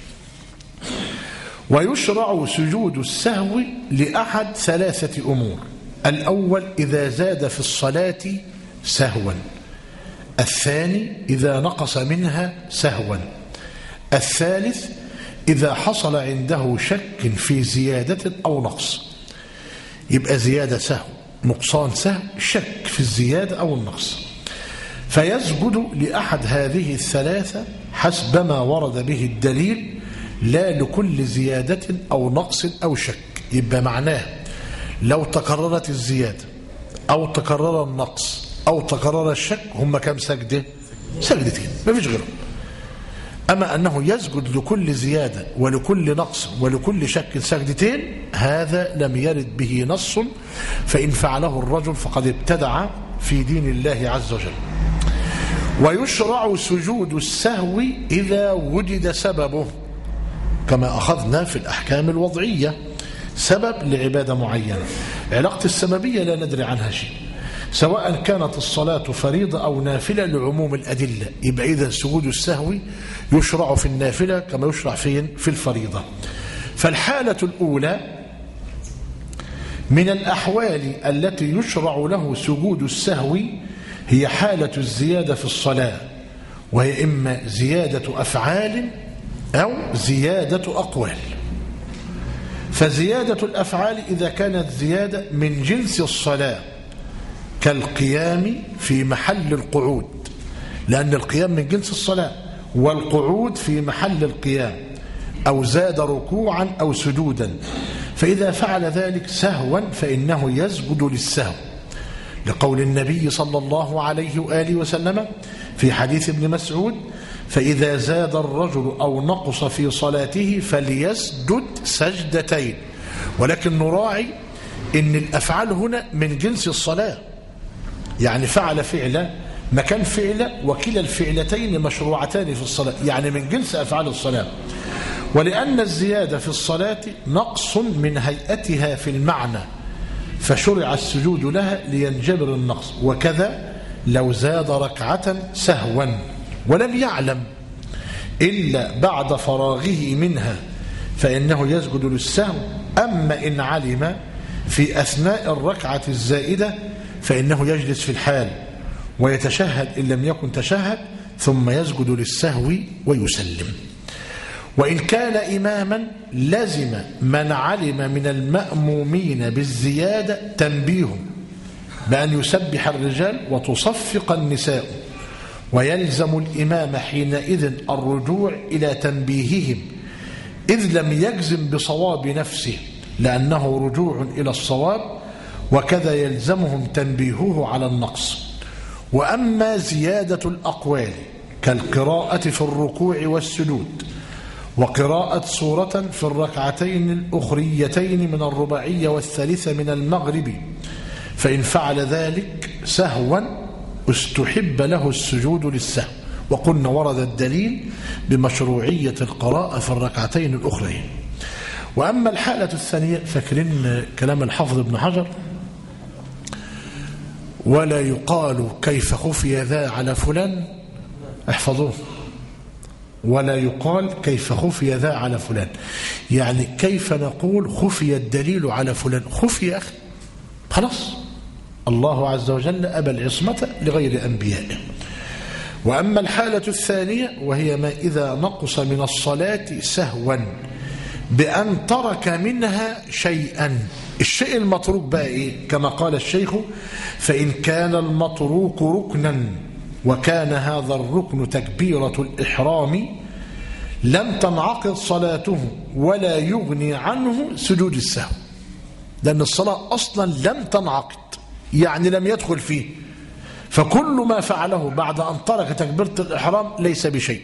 ويشرع سجود السهو لأحد ثلاثة أمور: الأول إذا زاد في الصلاة سهوا، الثاني إذا نقص منها سهوا، الثالث إذا حصل عنده شك في زيادة أو نقص. يبقى زيادة سهو، نقصان سهو، شك في الزيادة أو النقص، فيسجد لأحد هذه الثلاثة حسب ما ورد به الدليل، لا لكل زيادة أو نقص أو شك. يبقى معناه لو تكررت الزيادة أو تكرر النقص أو تكرر الشك هم كم سجدة؟ سجدتين، ما فيش غيرهم. أما أنه يسجد لكل زيادة ولكل نقص ولكل شك سجدتين، هذا لم يرد به نص، فإن فعله الرجل فقد ابتدع في دين الله عز وجل. ويشرع سجود السهو إذا وجد سببه، كما أخذنا في الأحكام الوضعية، سبب لعبادة معينة، علاقة السببية لا ندري عنها شيء، سواء كانت الصلاة فريضة أو نافلة لعموم الأدلة. يبقى إذا سجود السهو يشرع في النافلة كما يشرع فين؟ في الفريضة. فالحالة الأولى من الأحوال التي يشرع له سجود السهو هي حالة الزيادة في الصلاة، وهي إما زيادة أفعال أو زيادة أقوال. فزيادة الأفعال إذا كانت زيادة من جنس الصلاة كالقيام في محل القعود، لأن القيام من جنس الصلاة، والقعود في محل القيام، أو زاد ركوعا أو سجودا، فإذا فعل ذلك سهوا فإنه يسجد للسهو، لقول النبي صلى الله عليه وآله وسلم في حديث ابن مسعود: فإذا زاد الرجل أو نقص في صلاته فليسجد سجدتين. ولكن نراعي إن الأفعال هنا من جنس الصلاة، يعني فعل فعلا مكان فعل، وكلا الفعلتين مشروعتان في الصلاة، يعني من جنس أفعال الصلاة. ولأن الزيادة في الصلاة نقص من هيئتها في المعنى، فشرع السجود لها لينجبر النقص. وكذا لو زاد ركعة سهوا ولم يعلم إلا بعد فراغه منها فإنه يسجد للسهو. أما إن علم في أثناء الركعة الزائدة فإنه يجلس في الحال ويتشهد إن لم يكن تشهد، ثم يسجد للسهو ويسلم. وإن كان إماما لزم من علم من المأمومين بالزيادة تنبيه بأن يسبح الرجال وتصفق النساء، ويلزم الإمام حينئذ الرجوع إلى تنبيههم، إذ لم يجزم بصواب نفسه لأنه رجوع إلى الصواب، وكذا يلزمهم تنبيهه على النقص. وأما زيادة الأقوال كالقراءة في الركوع والسجود، وقراءة سورة في الركعتين الأخريتين من الرباعية والثالثة من المغرب، فإن فعل ذلك سهوا استحب له السجود للسهو. وقلنا ورد الدليل بمشروعية القراءة في الركعتين الأخرين. وأما الحالة الثانية، فاكرين كلام الحافظ ابن حجر: ولا يقال كيف خفي ذا على فلان، احفظوه، ولا يقال كيف خفي ذا على فلان، يعني كيف نقول خفي الدليل على فلان؟ خفي يا أخي، خلاص، الله عز وجل أبى العصمة لغير أنبيائه. وأما الحالة الثانية وهي ما إذا نقص من الصلاة سهوا بأن ترك منها شيئا. الشيء المتروك بقى إيه؟ كما قال الشيخ: فإن كان المتروك ركنا وكان هذا الركن تكبيرة الإحرام لم تنعقد صلاته ولا يغني عنه سجود السهو، لأن الصلاة أصلا لم تنعقد، يعني لم يدخل فيه، فكل ما فعله بعد أن ترك تكبيرة الإحرام ليس بشيء.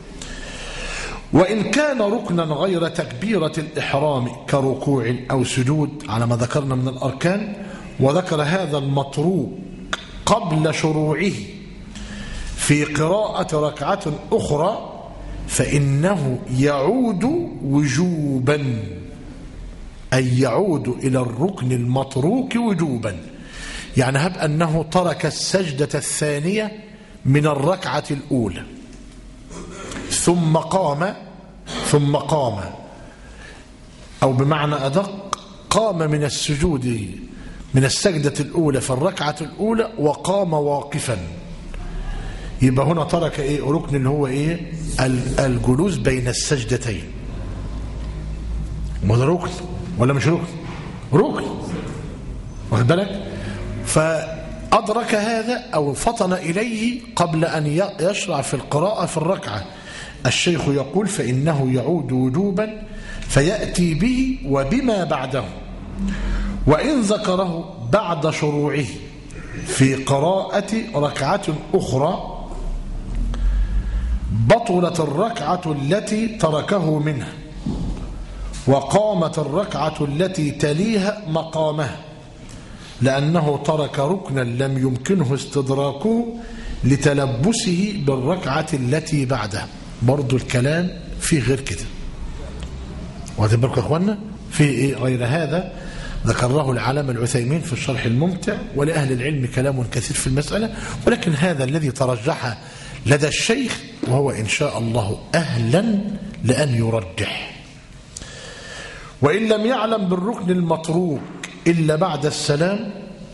وإن كان ركنا غير تكبيرة الإحرام كركوع أو سجود على ما ذكرنا من الأركان، وذكر هذا المتروك قبل شروعه في قراءة ركعة أخرى، فإنه يعود وجوبا، أي يعود إلى الركن المتروك وجوبا. يعني هب أنه ترك السجدة الثانية من الركعة الأولى ثم قام ثم قام أو بمعنى أدق قام من السجود من السجدة الأولى في الركعة الأولى وقام واقفا، يبقى هنا ترك إيه؟ ركن اللي هو إيه؟ الجلوس بين السجدتين. ما ده ركن ولا مش ركن؟ ركن، واخد بالك؟ فأدرك هذا أو فطن إليه قبل أن يشرع في القراءة في الركعة. الشيخ يقول: فإنه يعود وجوبا فيأتي به وبما بعده، وإن ذكره بعد شروعه في قراءة ركعة أخرى بطلت الركعة التي تركه منها وقامت الركعة التي تليها مقامها، لأنه ترك ركنا لم يمكنه استدراكه لتلبسه بالركعة التي بعدها. برضو الكلام فيه غير كده، واخدين بالكم يا اخوانا؟ فيه ايه غير هذا؟ ذكره العلامة العثيمين في الشرح الممتع، ولأهل العلم كلام كثير في المسألة، ولكن هذا الذي ترجح لدى الشيخ، وهو إن شاء الله أهلا لأن يرجح. وإن لم يعلم بالركن المتروك إلا بعد السلام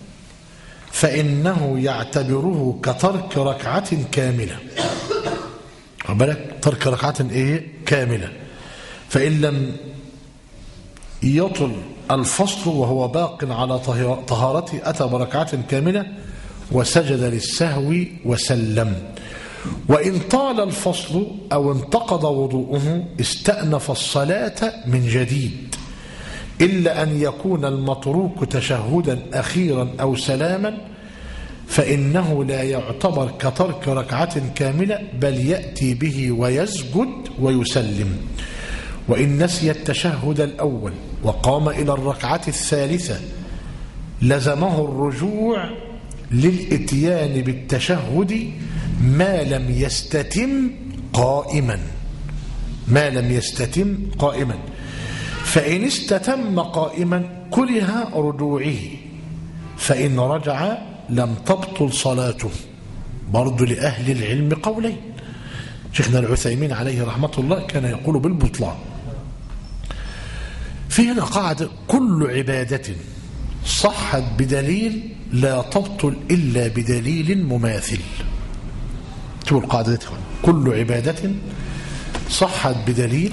فإنه يعتبره كترك ركعة كاملة. بالك ترك ركعة إيه؟ كاملة. فإن لم يطل الفصل وهو باق على طهارته أتى بركعة كاملة وسجد للسهو وسلم. وإن طال الفصل أو انتقض وضوءه استأنف الصلاة من جديد، إلا أن يكون المتروك تشهدا أخيرا أو سلاما، فإنه لا يعتبر كترك ركعة كاملة، بل يأتي به ويسجد ويسلم. وإن نسي التشهد الأول وقام إلى الركعة الثالثة لزمه الرجوع للإتيان بالتشهد ما لم يستتم قائما ما لم يستتم قائما فإن استتم قائما كره رجوعه، فإن رجع لم تبطل صلاته. برضو لأهل العلم قولين. شيخنا العثيمين عليه رحمة الله كان يقول بالبطلان. في هنا قاعدة: كل عبادة صحت بدليل لا تبطل إلا بدليل مماثل. شوفوا القاعدة دي: كل عبادة صحت بدليل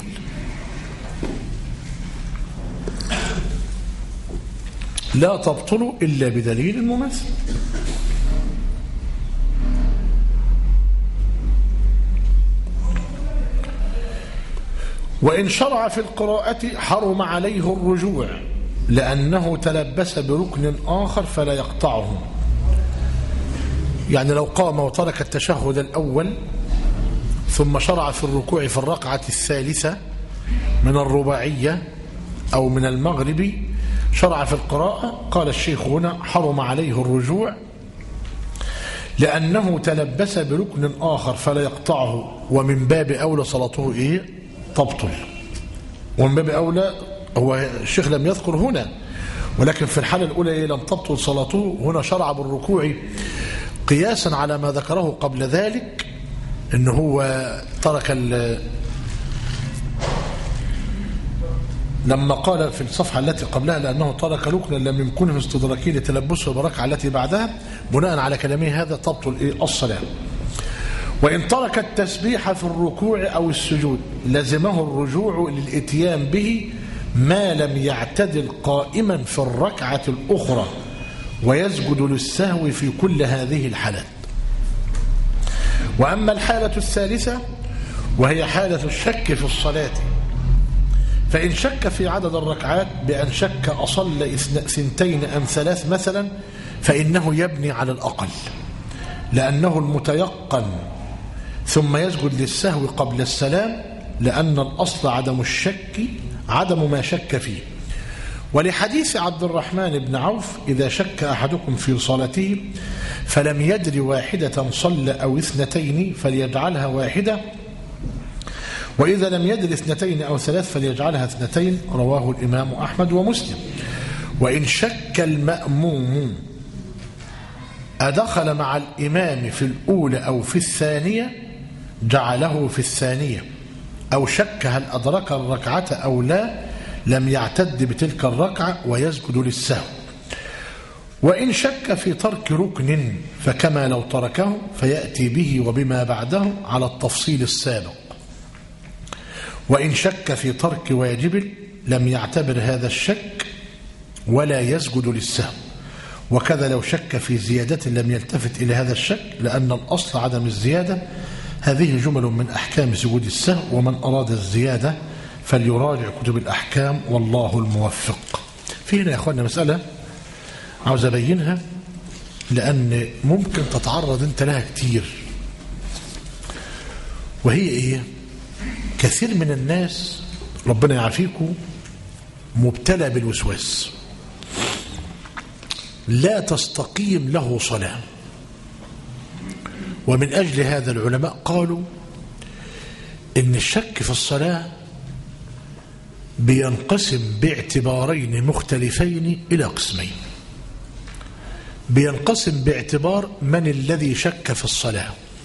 لا تبطل إلا بدليل مماثل. وإن شرع في القراءة حرم عليه الرجوع لأنه تلبس بركن آخر فلا يقطعه. يعني لو قام وترك التشهد الأول ثم شرع في الركوع في الركعة الثالثة من الرباعية أو من المغرب، شرع في القراءة، قال الشيخ هنا: حرم عليه الرجوع لأنه تلبس بركن آخر فلا يقطعه، ومن باب أولى صلاته إيه؟ تبطل. ومن باب أولى، هو الشيخ لم يذكر هنا، ولكن في الحالة الأولى إيه؟ لم تبطل صلاته. هنا شرع بالركوع قياسا على ما ذكره قبل ذلك، إنه هو ترك لما قال في الصفحة التي قبلها لأنه ترك ركنا لم يمكنه استدراكه لتلبسه بركعة التي بعدها، بناء على كلامه هذا تبطل إيه؟ الصلاة. وإن ترك التسبيح في الركوع أو السجود لزمه الرجوع للإتيان به ما لم يعتدل قائما في الركعة الأخرى، ويسجد للسهو في كل هذه الحالات. وأما الحالة الثالثة وهي حالة الشك في الصلاة، فإن شك في عدد الركعات بأن شك أصل ثنتين أم ثلاث مثلا، فإنه يبني على الأقل لأنه المتيقن، ثم يسجد للسهو قبل السلام، لأن الأصل عدم الشك عدم ما شك فيه. ولحديث عبد الرحمن بن عوف: إذا شك أحدكم في صلاته فلم يدر واحدة صلى أو اثنتين فليجعلها واحدة، وإذا لم يدر اثنتين أو ثلاث فليجعلها اثنتين. رواه الإمام أحمد ومسلم. وإن شك المأموم أدخل مع الإمام في الأولى أو في الثانية جعله في الثانية، أو شك هل أدرك الركعة أو لا لم يعتد بتلك الركعة ويسجد للسهو. وإن شك في ترك ركن فكما لو تركه فيأتي به وبما بعده على التفصيل السابق. وإن شك في ترك واجب لم يعتبر هذا الشك ولا يسجد للسهو. وكذا لو شك في زيادة لم يلتفت إلى هذا الشك، لأن الأصل عدم الزيادة. هذه جمل من أحكام سجود السهو، ومن أراد الزيادة فليراجع كتب الأحكام والله الموفق. في هنا يا أخوانا مسألة عاوز أبينها، لأن ممكن تتعرض أنت لها كتير، وهي إيه؟ كثير من الناس ربنا يعافيكم مبتلى بالوسواس، لا تستقيم له صلاة. ومن أجل هذا العلماء قالوا إن الشك في الصلاة بينقسم باعتبارين مختلفين إلى قسمين. بينقسم باعتبار من الذي شك في الصلاة،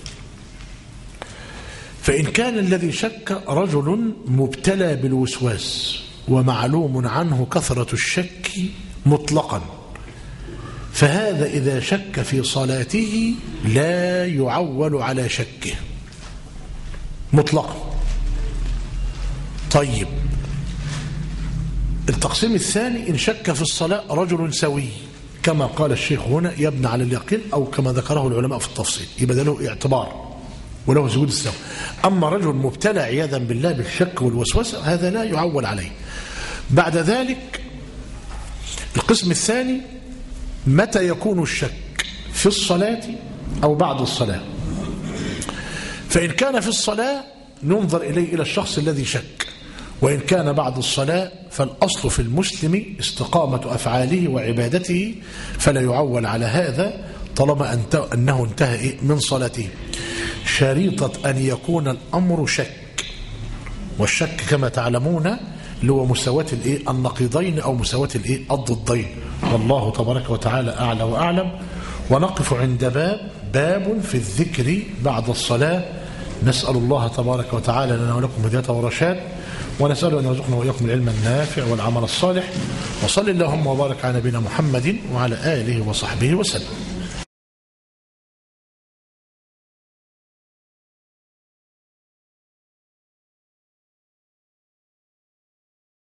فإن كان الذي شك رجل مبتلى بالوسواس ومعلوم عنه كثرة الشك مطلقا، فهذا إذا شك في صلاته لا يعول على شكه مطلقا. طيب، التقسيم الثاني: إن شك في الصلاة رجل سوي كما قال الشيخ هنا يبنى على اليقين، أو كما ذكره العلماء في التفصيل، يبقى له اعتبار وله سجود السهو. أما رجل مبتلى عياذا بالله بالشك والوسوسة هذا لا يعول عليه. بعد ذلك القسم الثاني: متى يكون الشك في الصلاة أو بعد الصلاة. فإن كان في الصلاة ننظر إليه إلى الشخص الذي شك، وإن كان بعد الصلاة فالأصل في المسلم استقامة أفعاله وعبادته، فلا يعول على هذا طالما أنه انتهى من صلاته. شريطة أن يكون الأمر شك، والشك كما تعلمون اللي هو مساواة النقيضين أو مساواة الضدين. والله تبارك وتعالى أعلى وأعلم. ونقف عند باب باب في الذكر بعد الصلاة. نسأل الله تبارك وتعالى لنا ولكم هداية ورشاد، ونسأل أن يرزقنا وإياكم العلم النافع والعمل الصالح. وصل اللهم وبارك على نبينا محمد وعلى آله وصحبه وسلم.